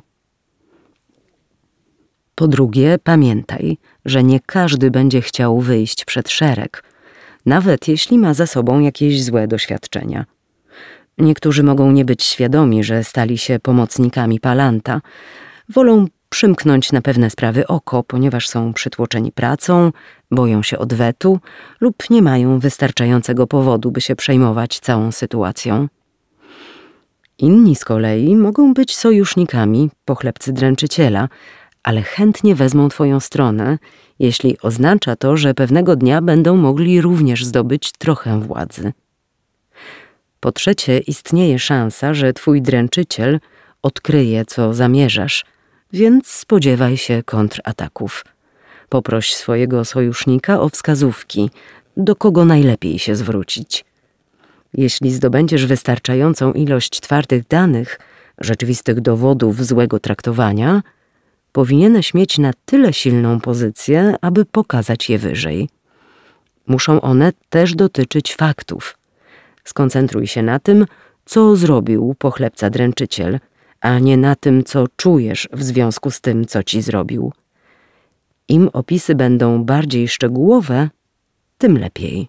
Po drugie, pamiętaj, że nie każdy będzie chciał wyjść przed szereg, nawet jeśli ma za sobą jakieś złe doświadczenia. Niektórzy mogą nie być świadomi, że stali się pomocnikami Palanta. Wolą przymknąć na pewne sprawy oko, ponieważ są przytłoczeni pracą, boją się odwetu lub nie mają wystarczającego powodu, by się przejmować całą sytuacją. Inni z kolei mogą być sojusznikami pochlebcy dręczyciela, ale chętnie wezmą twoją stronę, jeśli oznacza to, że pewnego dnia będą mogli również zdobyć trochę władzy. Po trzecie, istnieje szansa, że twój dręczyciel odkryje, co zamierzasz, więc spodziewaj się kontrataków. Poproś swojego sojusznika o wskazówki, do kogo najlepiej się zwrócić. Jeśli zdobędziesz wystarczającą ilość twardych danych, rzeczywistych dowodów złego traktowania, powinieneś mieć na tyle silną pozycję, aby pokazać je wyżej. Muszą one też dotyczyć faktów. Skoncentruj się na tym, co zrobił pochlebca dręczyciel, a nie na tym, co czujesz w związku z tym, co ci zrobił. Im opisy będą bardziej szczegółowe, tym lepiej.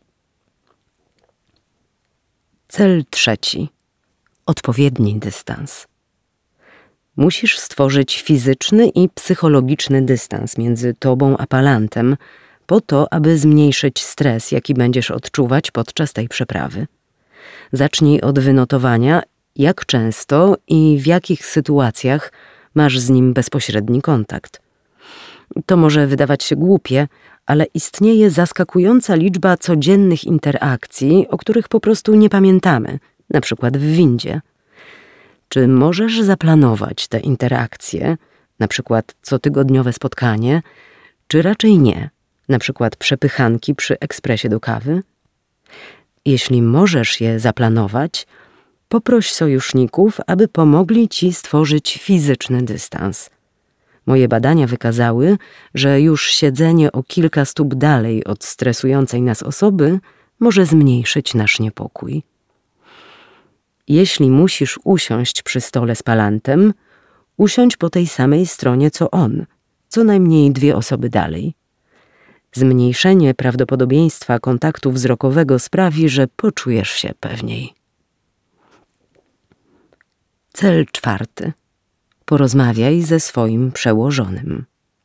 Cel trzeci. Odpowiedni dystans. Musisz stworzyć fizyczny i psychologiczny dystans między tobą a Palantem, po to, aby zmniejszyć stres, jaki będziesz odczuwać podczas tej przeprawy. Zacznij od wynotowania, jak często i w jakich sytuacjach masz z nim bezpośredni kontakt. To może wydawać się głupie, ale istnieje zaskakująca liczba codziennych interakcji, o których po prostu nie pamiętamy, na przykład w windzie. Czy możesz zaplanować te interakcje, na przykład cotygodniowe spotkanie, czy raczej nie, na przykład przepychanki przy ekspresie do kawy? Jeśli możesz je zaplanować, poproś sojuszników, aby pomogli ci stworzyć fizyczny dystans. Moje badania wykazały, że już siedzenie o kilka stóp dalej od stresującej nas osoby może zmniejszyć nasz niepokój. Jeśli musisz usiąść przy stole z palantem, usiądź po tej samej stronie co on, co najmniej dwie osoby dalej. Zmniejszenie prawdopodobieństwa kontaktu wzrokowego sprawi, że poczujesz się pewniej. Cel czwarty. Porozmawiaj ze swoim przełożonym.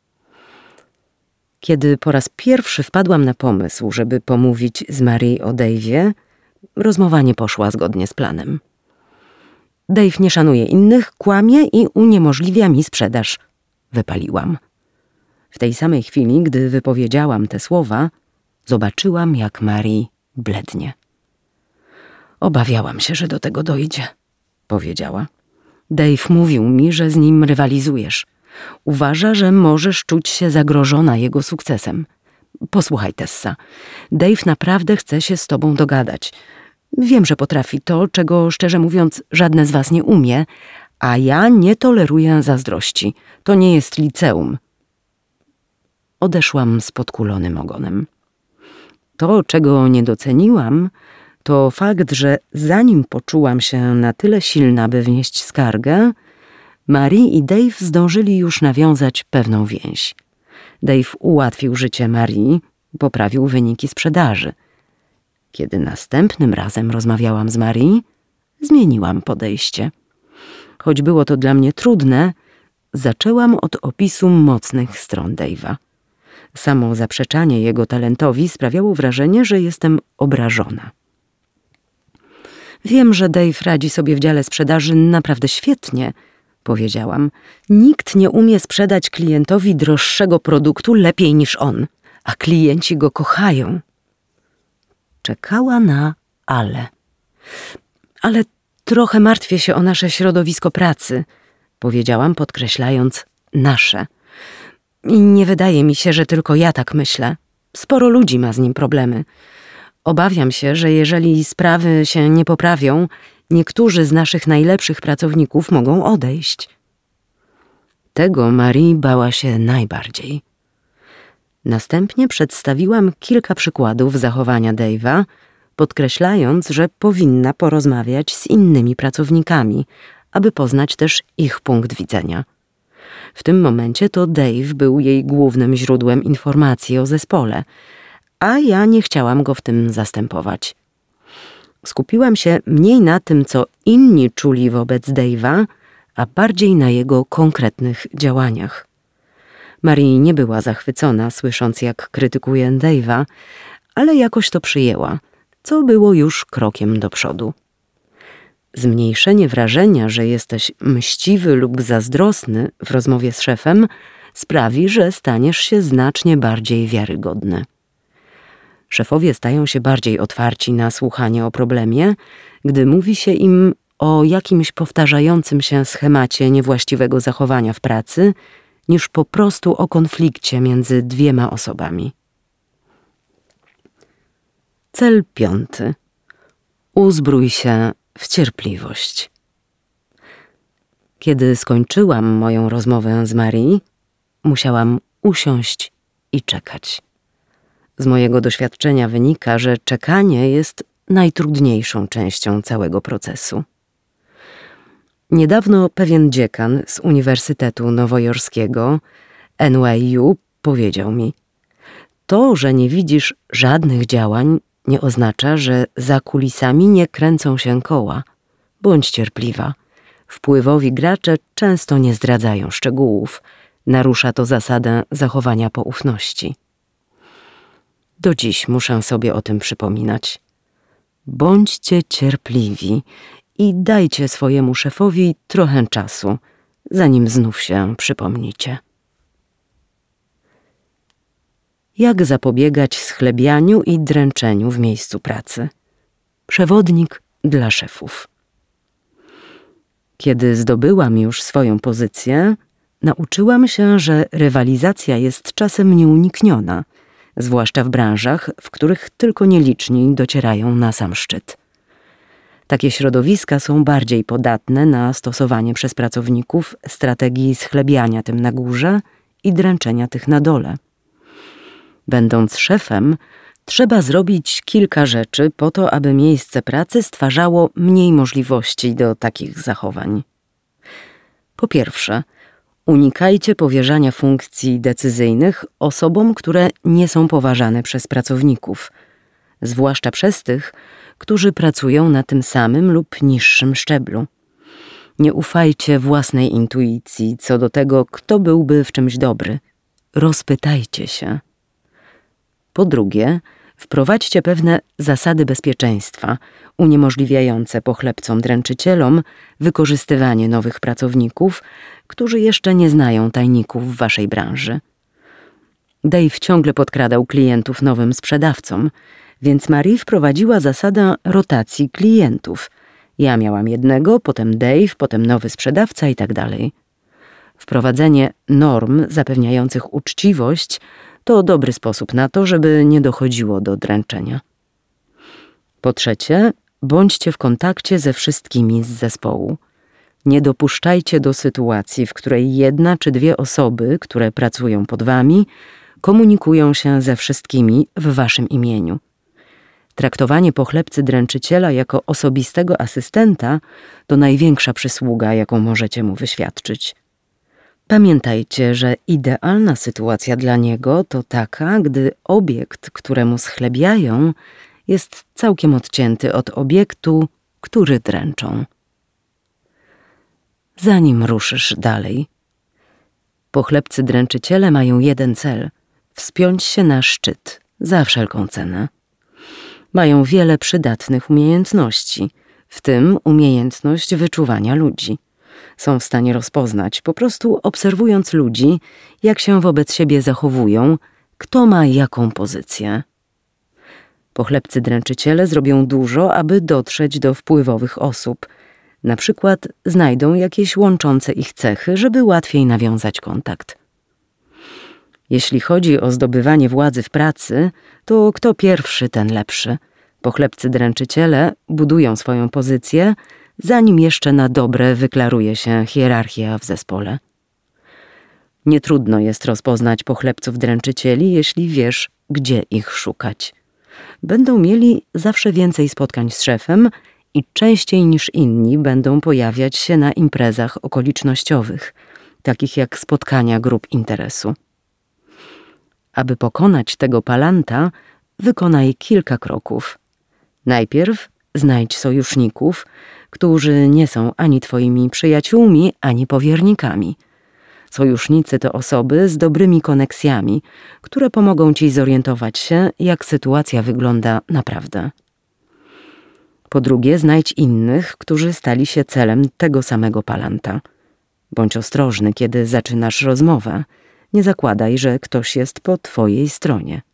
Kiedy po raz pierwszy wpadłam na pomysł, żeby pomówić z Marie o Dave'ie, rozmowa nie poszła zgodnie z planem. Dave nie szanuje innych, kłamie i uniemożliwia mi sprzedaż, wypaliłam. W tej samej chwili, gdy wypowiedziałam te słowa, zobaczyłam, jak Marie blednie. Obawiałam się, że do tego dojdzie, powiedziała. Dave mówił mi, że z nim rywalizujesz. Uważa, że możesz czuć się zagrożona jego sukcesem. Posłuchaj, Tessa, Dave naprawdę chce się z tobą dogadać. Wiem, że potrafi to, czego szczerze mówiąc żadne z was nie umie, a ja nie toleruję zazdrości. To nie jest liceum. Odeszłam z podkulonym ogonem. To, czego nie doceniłam, to fakt, że zanim poczułam się na tyle silna, by wnieść skargę, Marie i Dave zdążyli już nawiązać pewną więź. Dave ułatwił życie Marie, poprawił wyniki sprzedaży. Kiedy następnym razem rozmawiałam z Marie, zmieniłam podejście. Choć było to dla mnie trudne, zaczęłam od opisu mocnych stron Dave'a. Samo zaprzeczanie jego talentowi sprawiało wrażenie, że jestem obrażona. Wiem, że Dave radzi sobie w dziale sprzedaży naprawdę świetnie, powiedziałam. Nikt nie umie sprzedać klientowi droższego produktu lepiej niż on, a klienci go kochają. Czekała na ale. Ale trochę martwię się o nasze środowisko pracy, powiedziałam, podkreślając nasze. I nie wydaje mi się, że tylko ja tak myślę. Sporo ludzi ma z nim problemy. Obawiam się, że jeżeli sprawy się nie poprawią, niektórzy z naszych najlepszych pracowników mogą odejść. Tego Marie bała się najbardziej. Następnie przedstawiłam kilka przykładów zachowania Dave'a, podkreślając, że powinna porozmawiać z innymi pracownikami, aby poznać też ich punkt widzenia. W tym momencie to Dave był jej głównym źródłem informacji o zespole, a ja nie chciałam go w tym zastępować. Skupiłam się mniej na tym, co inni czuli wobec Dave'a, a bardziej na jego konkretnych działaniach. Marie nie była zachwycona, słysząc, jak krytykuje Dave'a, ale jakoś to przyjęła, co było już krokiem do przodu. Zmniejszenie wrażenia, że jesteś mściwy lub zazdrosny w rozmowie z szefem sprawi, że staniesz się znacznie bardziej wiarygodny. Szefowie stają się bardziej otwarci na słuchanie o problemie, gdy mówi się im o jakimś powtarzającym się schemacie niewłaściwego zachowania w pracy, niż po prostu o konflikcie między dwiema osobami. Cel piąty. Uzbrój się w cierpliwość. Kiedy skończyłam moją rozmowę z Marie, musiałam usiąść i czekać. Z mojego doświadczenia wynika, że czekanie jest najtrudniejszą częścią całego procesu. Niedawno pewien dziekan z Uniwersytetu Nowojorskiego, N Y U, powiedział mi: to, że nie widzisz żadnych działań, nie oznacza, że za kulisami nie kręcą się koła. Bądź cierpliwa. Wpływowi gracze często nie zdradzają szczegółów. Narusza to zasadę zachowania poufności. Do dziś muszę sobie o tym przypominać. Bądźcie cierpliwi i dajcie swojemu szefowi trochę czasu, zanim znów się przypomnicie. Jak zapobiegać schlebianiu i dręczeniu w miejscu pracy? Przewodnik dla szefów. Kiedy zdobyłam już swoją pozycję, nauczyłam się, że rywalizacja jest czasem nieunikniona, zwłaszcza w branżach, w których tylko nieliczni docierają na sam szczyt. Takie środowiska są bardziej podatne na stosowanie przez pracowników strategii schlebiania tym na górze i dręczenia tych na dole. Będąc szefem, trzeba zrobić kilka rzeczy po to, aby miejsce pracy stwarzało mniej możliwości do takich zachowań. Po pierwsze, unikajcie powierzania funkcji decyzyjnych osobom, które nie są poważane przez pracowników, zwłaszcza przez tych, którzy pracują na tym samym lub niższym szczeblu. Nie ufajcie własnej intuicji co do tego, kto byłby w czymś dobry. Rozpytajcie się. Po drugie, wprowadźcie pewne zasady bezpieczeństwa, uniemożliwiające pochlebcom dręczycielom wykorzystywanie nowych pracowników, którzy jeszcze nie znają tajników w waszej branży. Dave ciągle podkradał klientów nowym sprzedawcom, więc Marie wprowadziła zasadę rotacji klientów. Ja miałam jednego, potem Dave, potem nowy sprzedawca i tak dalej. Wprowadzenie norm zapewniających uczciwość to dobry sposób na to, żeby nie dochodziło do dręczenia. Po trzecie, bądźcie w kontakcie ze wszystkimi z zespołu. Nie dopuszczajcie do sytuacji, w której jedna czy dwie osoby, które pracują pod wami, komunikują się ze wszystkimi w waszym imieniu. Traktowanie pochlebcy dręczyciela jako osobistego asystenta to największa przysługa, jaką możecie mu wyświadczyć. Pamiętajcie, że idealna sytuacja dla niego to taka, gdy obiekt, któremu schlebiają, jest całkiem odcięty od obiektu, który dręczą. Zanim ruszysz dalej, pochlebcy dręczyciele mają jeden cel – wspiąć się na szczyt za wszelką cenę. Mają wiele przydatnych umiejętności, w tym umiejętność wyczuwania ludzi. Są w stanie rozpoznać, po prostu obserwując ludzi, jak się wobec siebie zachowują, kto ma jaką pozycję. Pochlebcy dręczyciele zrobią dużo, aby dotrzeć do wpływowych osób. Na przykład znajdą jakieś łączące ich cechy, żeby łatwiej nawiązać kontakt. Jeśli chodzi o zdobywanie władzy w pracy, to kto pierwszy, ten lepszy. Pochlebcy dręczyciele budują swoją pozycję, zanim jeszcze na dobre wyklaruje się hierarchia w zespole. Nietrudno jest rozpoznać pochlebców dręczycieli, jeśli wiesz, gdzie ich szukać. Będą mieli zawsze więcej spotkań z szefem i częściej niż inni będą pojawiać się na imprezach okolicznościowych, takich jak spotkania grup interesu. Aby pokonać tego palanta, wykonaj kilka kroków. Najpierw znajdź sojuszników, którzy nie są ani twoimi przyjaciółmi, ani powiernikami. Sojusznicy to osoby z dobrymi koneksjami, które pomogą ci zorientować się, jak sytuacja wygląda naprawdę. Po drugie, znajdź innych, którzy stali się celem tego samego palanta. Bądź ostrożny, kiedy zaczynasz rozmowę. Nie zakładaj, że ktoś jest po twojej stronie.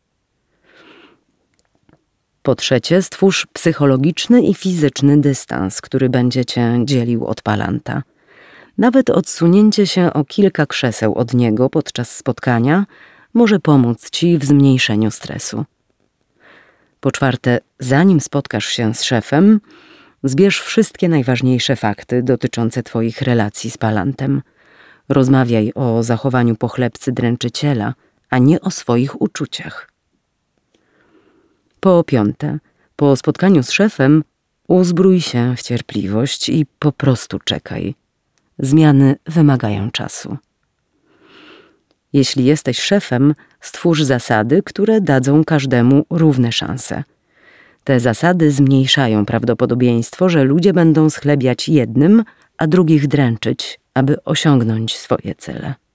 Po trzecie, stwórz psychologiczny i fizyczny dystans, który będzie cię dzielił od palanta. Nawet odsunięcie się o kilka krzeseł od niego podczas spotkania może pomóc ci w zmniejszeniu stresu. Po czwarte, zanim spotkasz się z szefem, zbierz wszystkie najważniejsze fakty dotyczące twoich relacji z palantem. Rozmawiaj o zachowaniu pochlebcy dręczyciela, a nie o swoich uczuciach. Po piąte, po spotkaniu z szefem uzbrój się w cierpliwość i po prostu czekaj. Zmiany wymagają czasu. Jeśli jesteś szefem, stwórz zasady, które dadzą każdemu równe szanse. Te zasady zmniejszają prawdopodobieństwo, że ludzie będą schlebiać jednym, a drugich dręczyć, aby osiągnąć swoje cele.